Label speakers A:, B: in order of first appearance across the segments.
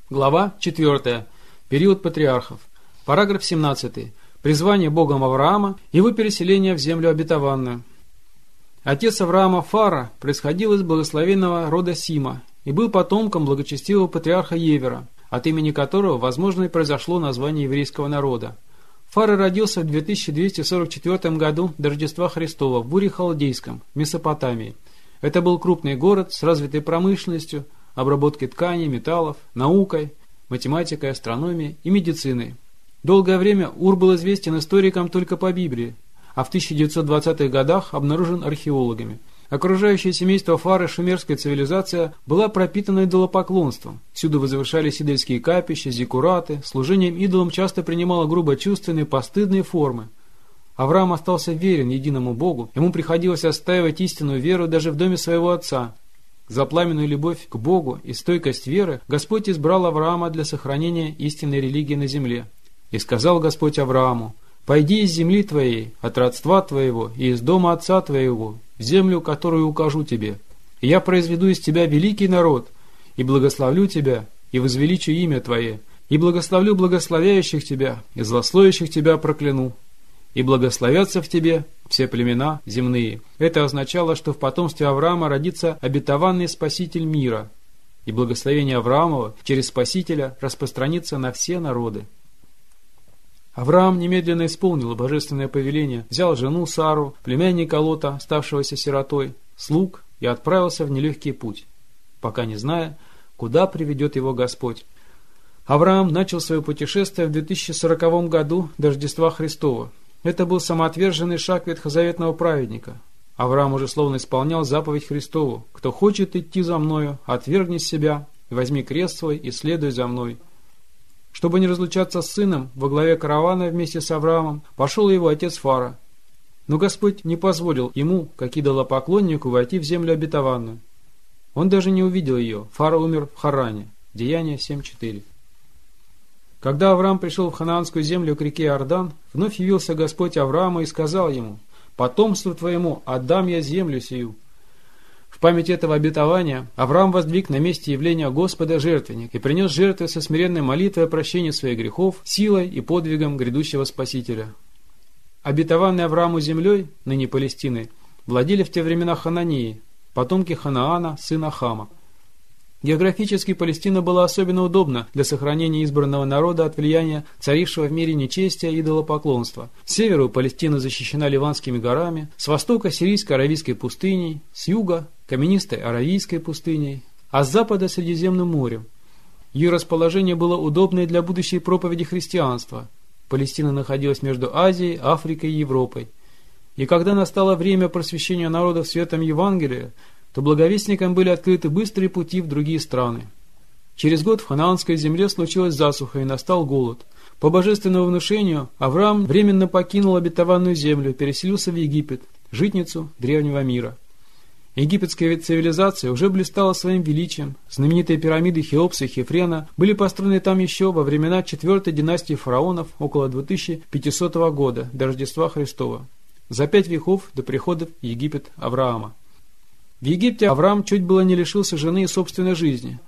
A: Глава 4. Период патриархов. Параграф 17. Призвание Богом Авраама и его переселение в землю обетованную. Отец Авраама Фара происходил из благословенного рода Сима и был потомком благочестивого патриарха Евера, от имени которого, возможно, и произошло название еврейского народа. Фара родился в 2244 году до Рождества Христова в Уре Халдейском, в Месопотамии. Это был крупный город с развитой промышленностью, обработкой тканей, металлов, наукой, математикой, астрономией и медициной. Долгое время Ур был известен историкам только по Библии, а в 1920-х годах обнаружен археологами. Окружающее семейство Фары шумерская цивилизация была пропитана идолопоклонством. Всюду возвышались идольские капища, зиккураты, служением идолам часто принимало грубо-чувственные, постыдные формы. Авраам остался верен единому Богу, ему приходилось отстаивать истинную веру даже в доме своего отца. За пламенную любовь к Богу и стойкость веры Господь избрал Авраама для сохранения истинной религии на земле. «И сказал Господь Аврааму: пойди из земли твоей, от родства твоего и из дома отца твоего, в землю, которую укажу тебе. И я произведу из тебя великий народ, и благословлю тебя, и возвеличу имя твое, и благословлю благословяющих тебя, и злословящих тебя прокляну. И благословятся в тебе все племена земные». Это означало, что в потомстве Авраама родится обетованный Спаситель мира, и благословение Авраамова через Спасителя распространится на все народы. Авраам немедленно исполнил божественное повеление, взял жену Сару, племянника Лота, оставшегося сиротой, слуг, и отправился в нелегкий путь, пока не зная, куда приведет его Господь. Авраам начал свое путешествие в 2040 году до Рождества Христова. Это был самоотверженный шаг ветхозаветного праведника. Авраам уже словно исполнял заповедь Христову: «Кто хочет идти за мною, отвергни себя, возьми крест свой и следуй за мной». Чтобы не разлучаться с сыном, во главе каравана вместе с Авраамом пошел его отец Фара. Но Господь не позволил ему, как идолопоклоннику, войти в землю обетованную. Он даже не увидел ее. Фара умер в Харане. Деяния 7:4. Когда Авраам пришел в ханаанскую землю к реке Иордан, вновь явился Господь Аврааму и сказал ему: «Потомству твоему отдам я землю сию». В память этого обетования Авраам воздвиг на месте явления Господа жертвенник и принес жертвы со смиренной молитвой о прощении своих грехов, силой и подвигом грядущего Спасителя. Обетованной Аврааму землей, ныне Палестиной, владели в те времена хананеи, потомки Ханаана, сына Хама. Географически Палестина была особенно удобна для сохранения избранного народа от влияния царившего в мире нечестия и идолопоклонства. С севера Палестина защищена Ливанскими горами, с востока сирийской Аравийской пустыней, с юга каменистой Аравийской пустыней, а с запада Средиземным морем. Ее расположение было удобное для будущей проповеди христианства. Палестина находилась между Азией, Африкой и Европой. И когда настало время просвещения народов светом Евангелия, то благовестникам были открыты быстрые пути в другие страны. Через год в ханаанской земле случилась засуха и настал голод. По божественному внушению Авраам временно покинул обетованную землю и переселился в Египет, житницу древнего мира. Египетская цивилизация уже блистала своим величием. Знаменитые пирамиды Хеопса и Хефрена были построены там еще во времена 4-й династии фараонов около 2500 года до Рождества Христова, за 5 веков до прихода в Египет Авраама. В Египте Авраам чуть было не лишился жены и собственной жизни.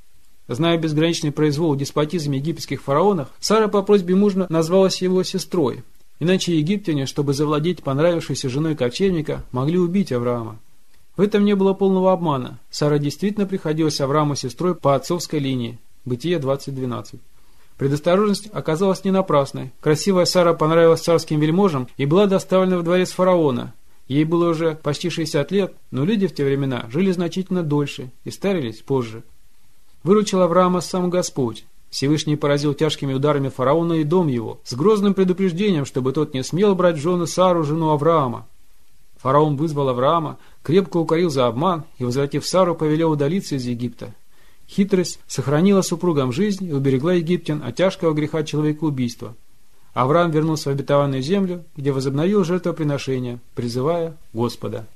A: Зная безграничный произвол и деспотизм египетских фараонов, Сара по просьбе мужа назвалась его сестрой. Иначе египтяне, чтобы завладеть понравившейся женой кочевника, могли убить Авраама. В этом не было полного обмана. Сара действительно приходилась Аврааму сестрой по отцовской линии. Бытие 20:12. Предосторожность оказалась не напрасной. Красивая Сара понравилась царским вельможам и была доставлена в дворец фараона. Ей было уже почти 60 лет, но люди в те времена жили значительно дольше и старились позже. Выручил Авраама сам Господь. Всевышний поразил тяжкими ударами фараона и дом его, с грозным предупреждением, чтобы тот не смел брать в жены Сару, жену Авраама. Фараон вызвал Авраама, крепко укорил за обман и, возвратив Сару, повелел удалиться из Египта. Хитрость сохранила супругам жизнь и уберегла египтян от тяжкого греха человекоубийства. Авраам вернулся в обетованную землю, где возобновил жертвоприношение, призывая Господа.